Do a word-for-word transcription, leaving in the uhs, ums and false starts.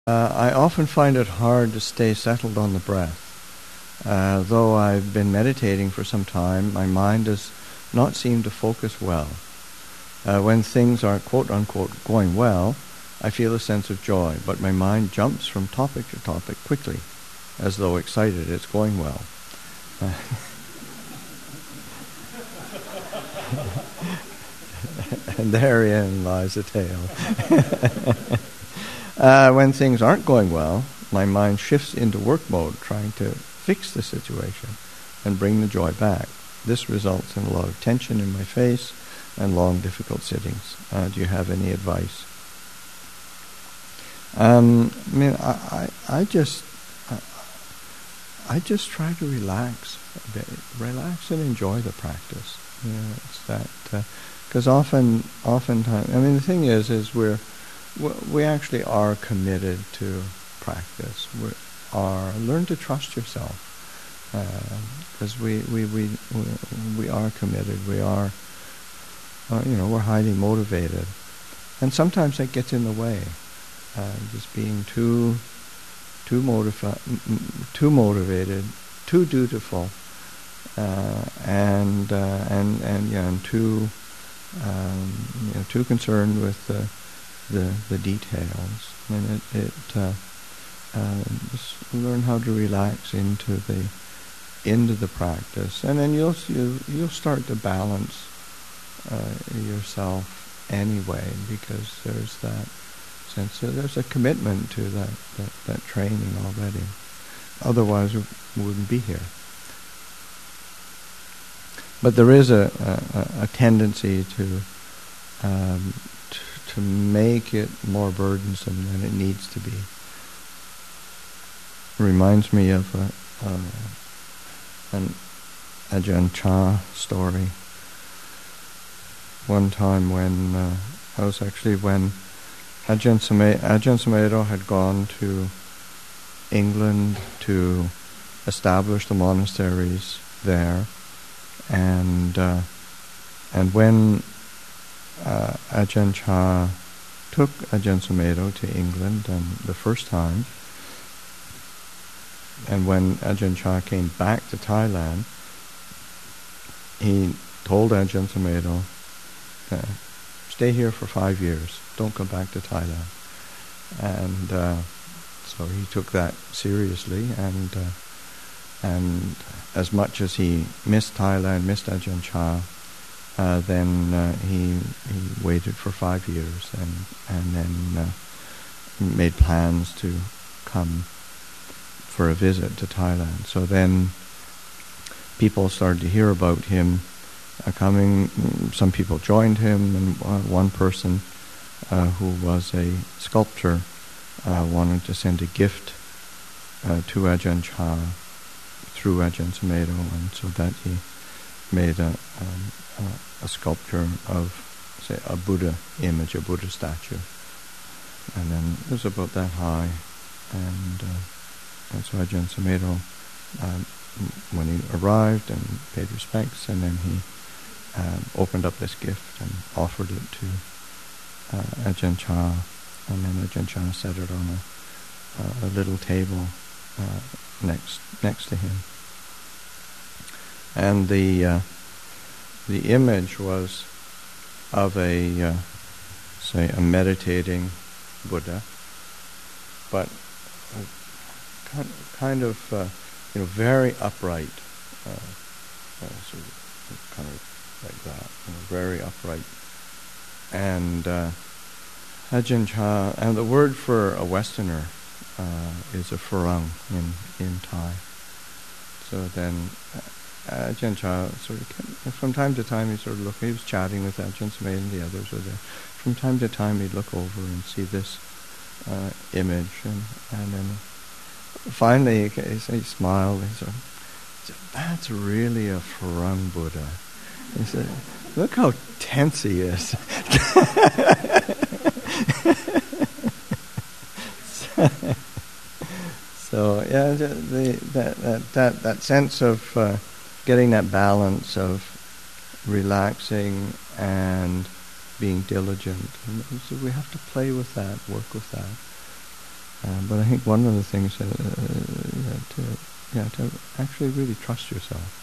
Uh, I often find it hard to stay settled on the breath. Uh, though I've been meditating for some time, my mind does not seem to focus well. Uh, when things are quote-unquote going well, I feel a sense of joy, but my mind jumps from topic to topic quickly, as though excited it's going well. Uh, and therein lies the tale. uh, when things aren't going well, my mind shifts into work mode, trying to fix the situation and bring the joy back. This results in a lot of tension in my face and long, difficult sittings. Uh, do you have any advice? Um, I mean, I, I, I just, uh, I just try to relax, a bit, relax and enjoy the practice. You know, it's that because uh, often, oftentimes, I mean, the thing is, is we're we actually are committed to practice. We are learn to trust yourself. Because uh, we, we, we, we are committed, we are, uh, you know, we're highly motivated. And sometimes that gets in the way. Uh, just being too, too, motivi- too motivated, too dutiful, uh, and, uh, and, and, yeah, and too, um, you know, too concerned with the, the, the details. And it, it uh, uh, just learn how to relax into the into the practice, and then you'll you'll, you'll start to balance uh, yourself anyway, because there's that sense that there's a commitment to that, that, that training already. Otherwise, we wouldn't be here. But there is a, a, a tendency to, um, to to make it more burdensome than it needs to be. It reminds me of a, a an Ajahn Chah story. One time when, uh, I was actually when Ajahn Sumedho, Ajahn Sumedho had gone to England to establish the monasteries there, and uh, and when uh, Ajahn Chah took Ajahn Sumedho to England and the first time, and when Ajahn Chah came back to Thailand, he told Ajahn Sumedho, uh, stay here for five years, don't come back to Thailand. And uh, so he took that seriously, and uh, and as much as he missed Thailand, missed Ajahn Chah, uh, then uh, he he waited for five years and, and then uh, made plans to come for a visit to Thailand. So then people started to hear about him uh, coming. Some people joined him, and uh, one person uh, who was a sculptor uh, wanted to send a gift uh, to Ajahn Chah through Ajahn Sumedho, and so that he made a, um, a, a sculpture of, say, a Buddha image, a Buddha statue. And then it was about that high, and uh, And so Ajahn Sumedho, um, when he arrived and paid respects, and then he um, opened up this gift and offered it to uh, Ajahn Chah, and then Ajahn Chah set it on a, uh, a little table uh, next next to him. And the uh, the image was of a uh, say a meditating Buddha, but uh, kind of, uh, you know, very upright, uh, uh, sort of, kind of like that, you know, very upright. And uh, Ajahn Chah, and the word for a Westerner uh, is a farang in in Thai. So then uh, Ajahn Chah sort of, kept, from time to time, he sort of looked. He was chatting with Ajahn Sumedho, and the others were there. From time to time, he'd look over and see this uh, image, and and then. Finally, he, he smiled. He said, "That's really a farang Buddha." He said, "Look how tense he is." so, so, yeah, the, that, that that that sense of uh, getting that balance of relaxing and being diligent, and so we have to play with that, work with that. Uh, but I think one of the things uh, yeah, to yeah to actually really trust yourself.